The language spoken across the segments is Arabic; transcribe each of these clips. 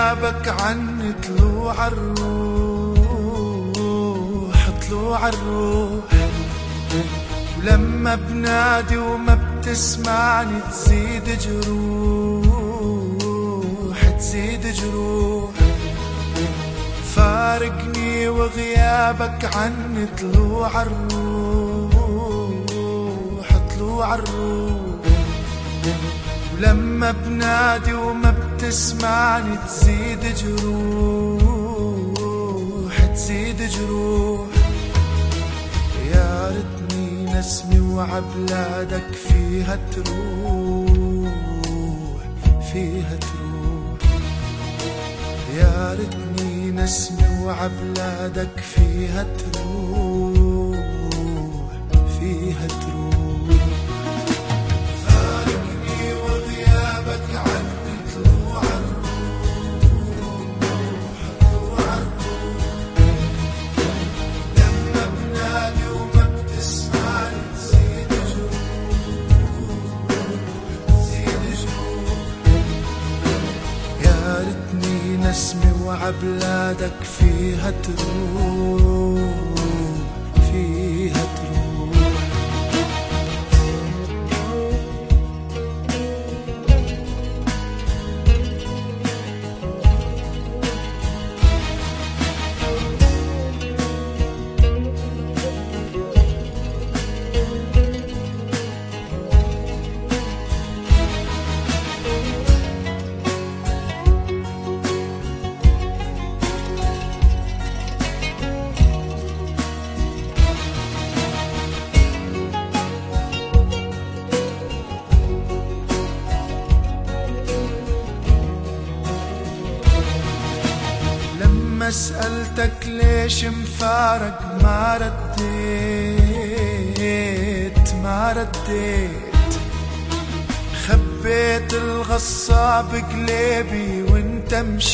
وغيابك عني طلوع الروح، طلوع الروح. ولما بنادي وما بتسمعني تزيد جروح، تزيد جروح. فارقني وغيابك عني طلوع الروح، طلوع الروح. ولما بنادي وما بتسمعني تزيد جروح، تزيد جروح. يا ريتني نسمي وعبلادك فيها تروح، فيها تروح. يا ريتني نسمي وعبلادك فيها تروح، فيها تروح. فارقني وغيابك عني طلوع الروح، طلوع الروح. لما بنادي وما بتسمعني تزيد جروح، تزيد جروح. يا ريتني نسمي وعبلادك فيها تروح، فيها تروح. لما سألتك ليش مفارق ما رديت، ما رديت. خبيت الغصة بقلبي وانت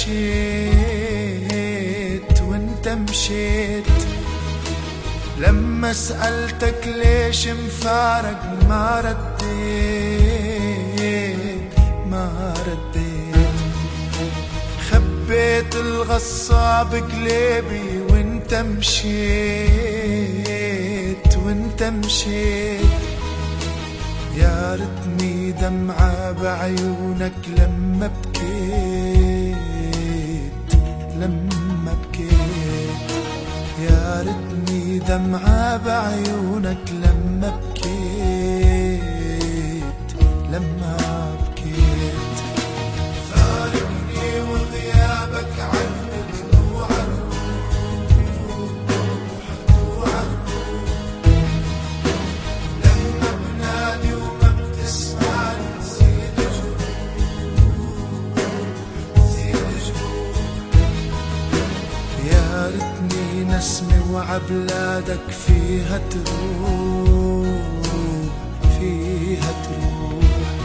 مشيت، وانت مشيت. لما سألتك ليش مفارق ما رديت، ما رديت. خبيت الغصة بقلبي وانت مشيت، وانت مشيت. يا ريتني دمعة بعيونك لما بكيت، لما بكيت. يا ريتني دمعة بعيونك لما بكيت، لما بكيت. فارقني وغيابك عني طلوع الروح، طلوع الروح. لما بنادي وما بتسمعني تزيد جروح، تزيد جروح. يا ريتني نسمي وعبلادك فيها تروح، فيها تروح.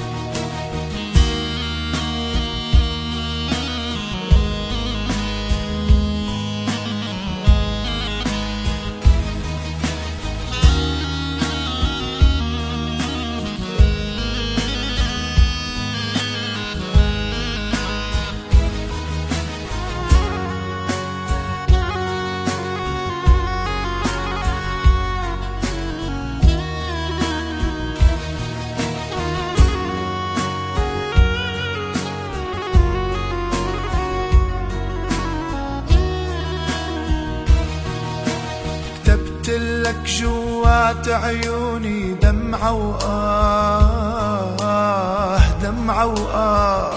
لك جوات عيوني دمعة وآه، دمعة وآه.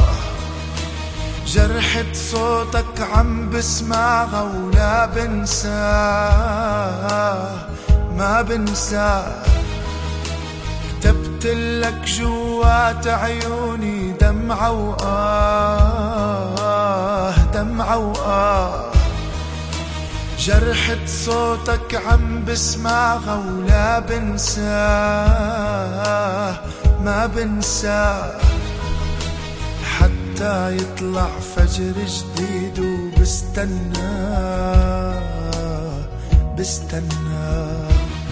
جرحة صوتك عم بسمعها ولا بنساه، ما بنساه. كتبت لك جوات عيوني دمعة وآه، دمعة وآه. جرحة صوتك عم بسمعها ولا بنساه، ما بنساه. حتى يطلع فجر جديد وبستناه، بستناه.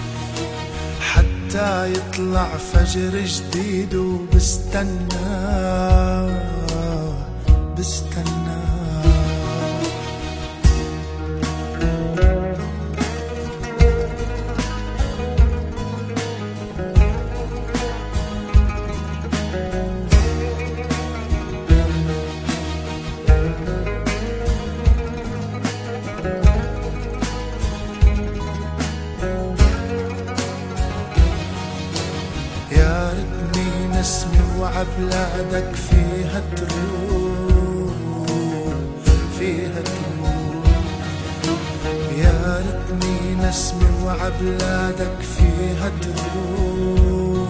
حتى يطلع فجر جديد وبستناه، بستناه. وعبلادك فيها تروح، فيها تروح. يا ريتني نسمي وعبلادك فيها تروح.